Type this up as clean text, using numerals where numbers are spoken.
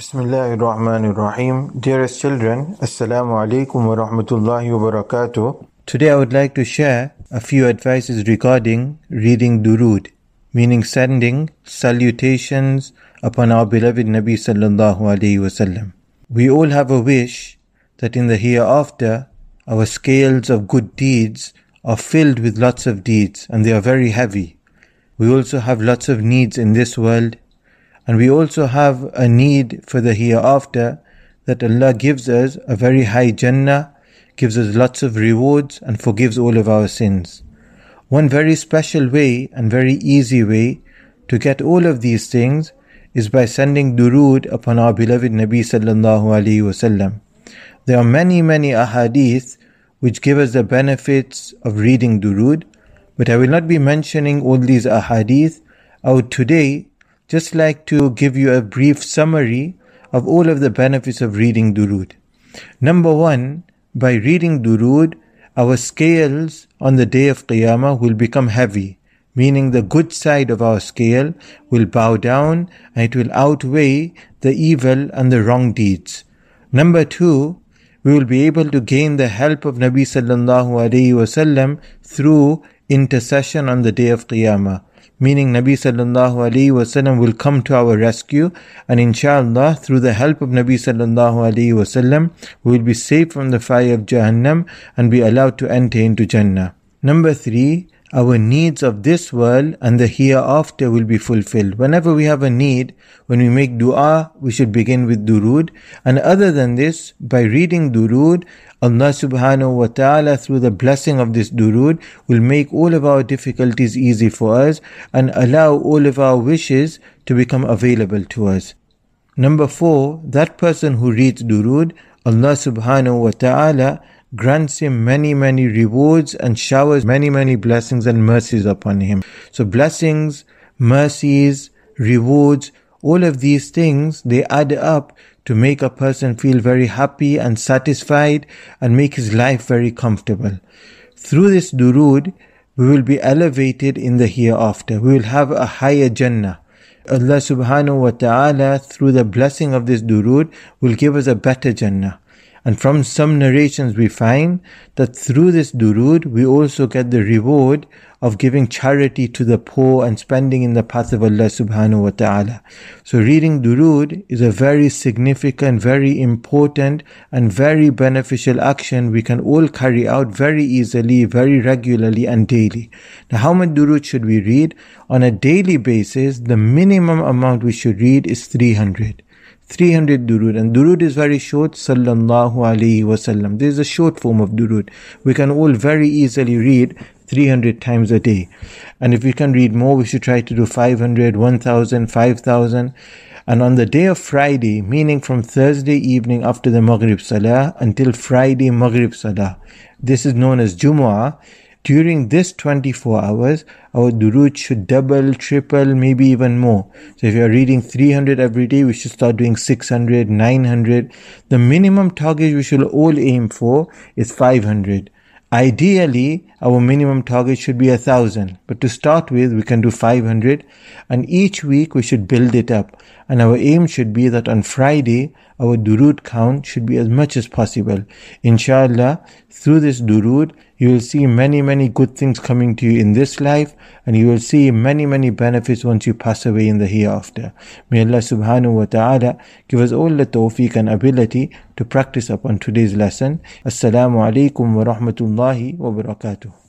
Bismillahir Rahmanir Rahim. Dearest children, Assalamu alaikum wa rahmatullahi wa barakatuh. Today I would like to share a few advices regarding reading durood, meaning sending salutations upon our beloved Nabi sallallahu alaihi wasallam. We all have a wish that in the hereafter our scales of good deeds are filled with lots of deeds and they are very heavy. We also have lots of needs in this world. And we also have a need for the hereafter, that Allah gives us a very high Jannah, gives us lots of rewards and forgives all of our sins. One very special way and very easy way to get all of these things is by sending durood upon our beloved Nabi sallallahu alaihi wasallam. There are many ahadith which give us the benefits of reading durood, but I will not be mentioning all these ahadith. I would today just like to give you a brief summary of all of the benefits of reading durood. Number one, by reading durood, our scales on the day of Qiyamah will become heavy, meaning the good side of our scale will bow down and it will outweigh the evil and the wrong deeds. Number two, we will be able to gain the help of Nabi sallallahu alaihi wasallam through intercession on the day of Qiyamah. Meaning Nabi sallallahu alaihi wasallam will come to our rescue, and inshallah through the help of Nabi sallallahu alaihi wasallam we will be saved from the fire of Jahannam and be allowed to enter into Jannah. Number three, our needs of this world and the hereafter will be fulfilled. Whenever we have a need, when we make dua, we should begin with durood. And other than this, by reading durood, Allah subhanahu wa ta'ala through the blessing of this durood will make all of our difficulties easy for us and allow all of our wishes to become available to us. Number four, that person who reads durood, Allah subhanahu wa ta'ala grants him many rewards and showers many blessings and mercies upon him. So blessings, mercies, rewards, all of these things, they add up to make a person feel very happy and satisfied and make his life very comfortable. Through this durood, we will be elevated in the hereafter. We will have a higher Jannah. Allah subhanahu wa ta'ala through the blessing of this durood will give us a better Jannah. And from some narrations we find that through this durood we also get the reward of giving charity to the poor and spending in the path of Allah subhanahu wa ta'ala. So reading durood is a very significant, very important and very beneficial action we can all carry out very easily, very regularly and daily. Now how much durood should we read? On a daily basis, the minimum amount we should read is 300 durood, and durood is very short, sallallahu alaihi wasallam. This is a short form of durood. We can all very easily read 300 times a day, and if we can read more, we should try to do 500, 1000, 5000. And on the day of Friday, meaning from Thursday evening after the Maghrib Salah until Friday Maghrib Salah, this is known as Jumu'ah. During this 24 hours, our durood should double, triple, maybe even more. So if you are reading 300 every day, we should start doing 600, 900. The minimum target we should all aim for is 500. Ideally, our minimum target should be 1,000. But to start with, we can do 500. And each week we should build it up. And our aim should be that on Friday, our durood count should be as much as possible. Inshallah, through this durood, you will see many good things coming to you in this life, and you will see many benefits once you pass away in the hereafter. May Allah subhanahu wa ta'ala give us all the tawfiq and ability to practice upon today's lesson. Assalamu alaikum wa rahmatullahi wa barakatuh.